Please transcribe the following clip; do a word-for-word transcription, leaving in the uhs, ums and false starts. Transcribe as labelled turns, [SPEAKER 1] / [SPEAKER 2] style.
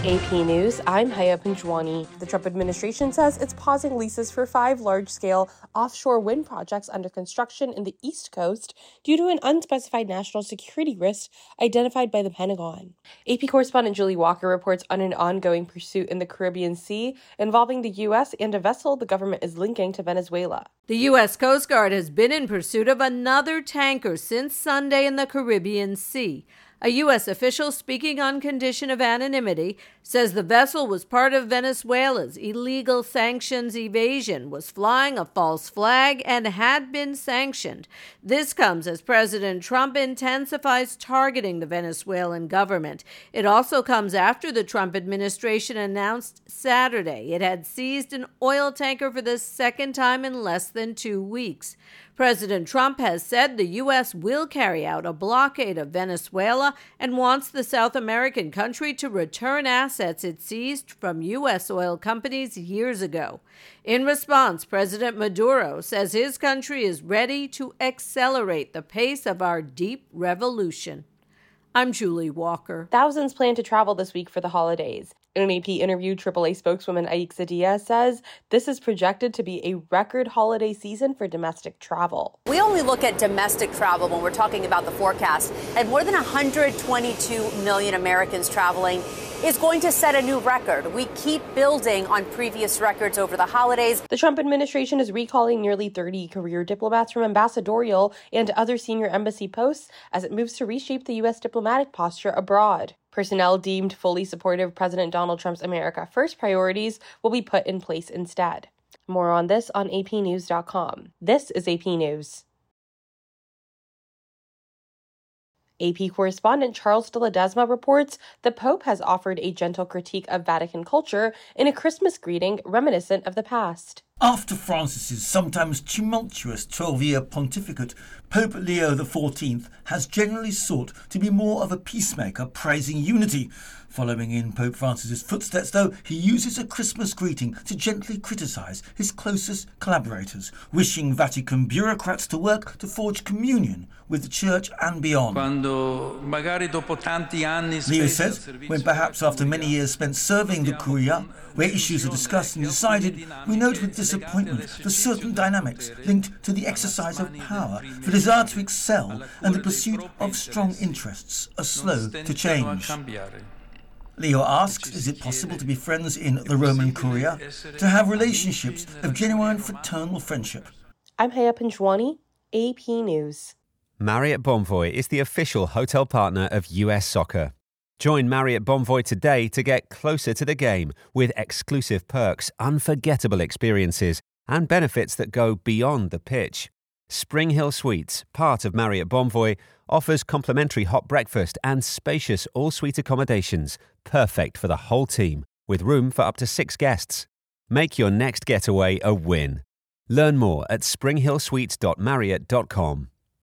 [SPEAKER 1] A P News, I'm Haya Panjwani. The Trump administration says it's pausing leases for five large-scale offshore wind projects under construction in the East Coast due to an unspecified national security risk identified by the Pentagon. A P correspondent Julie Walker reports on an ongoing pursuit in the Caribbean Sea involving the U S and a vessel the government is linking to Venezuela.
[SPEAKER 2] The U S Coast Guard has been in pursuit of another tanker since Sunday in the Caribbean Sea. A U S official speaking on condition of anonymity says the vessel was part of Venezuela's illegal sanctions evasion, was flying a false flag, and had been sanctioned. This comes as President Trump intensifies targeting the Venezuelan government. It also comes after the Trump administration announced Saturday it had seized an oil tanker for the second time in less than two weeks. President Trump has said the U S will carry out a blockade of Venezuela and wants the South American country to return assets it seized from U S oil companies years ago. In response, President Maduro says his country is ready to accelerate the pace of our deep revolution. I'm Julie Walker.
[SPEAKER 1] Thousands plan to travel this week for the holidays. In an A P interview, triple A spokeswoman Aixa Diaz says this is projected to be a record holiday season for domestic travel.
[SPEAKER 3] We only look at domestic travel when we're talking about the forecast, and more than one hundred twenty-two million Americans traveling is going to set a new record. We keep building on previous records over the holidays.
[SPEAKER 1] The Trump administration is recalling nearly thirty career diplomats from ambassadorial and other senior embassy posts as it moves to reshape the U S diplomatic posture abroad. Personnel deemed fully supportive of President Donald Trump's America First priorities will be put in place instead. More on this on A P news dot com. This is A P News. A P correspondent Charles de Ledesma reports the Pope has offered a gentle critique of Vatican culture in a Christmas greeting reminiscent of the past.
[SPEAKER 4] After Francis's sometimes tumultuous twelve-year pontificate, Pope Leo the fourteenth has generally sought to be more of a peacemaker, praising unity. Following in Pope Francis's footsteps, though, he uses a Christmas greeting to gently criticise his closest collaborators, wishing Vatican bureaucrats to work to forge communion with the Church and beyond. Leo says, when perhaps after many years spent serving the Curia, where issues are discussed and decided, we note with disappointment the certain dynamics linked to the exercise of power, the desire to excel, and the pursuit of strong interests are slow to change. Leo asks, is it possible to be friends in the Roman Curia, to have relationships of genuine fraternal friendship?
[SPEAKER 1] I'm Haya Panjwani, A P News.
[SPEAKER 5] Marriott Bonvoy is the official hotel partner of U S Soccer. Join Marriott Bonvoy today to get closer to the game with exclusive perks, unforgettable experiences, and benefits that go beyond the pitch. Spring Hill Suites, part of Marriott Bonvoy, offers complimentary hot breakfast and spacious all-suite accommodations, perfect for the whole team, with room for up to six guests. Make your next getaway a win. Learn more at spring hill suites dot marriott dot com.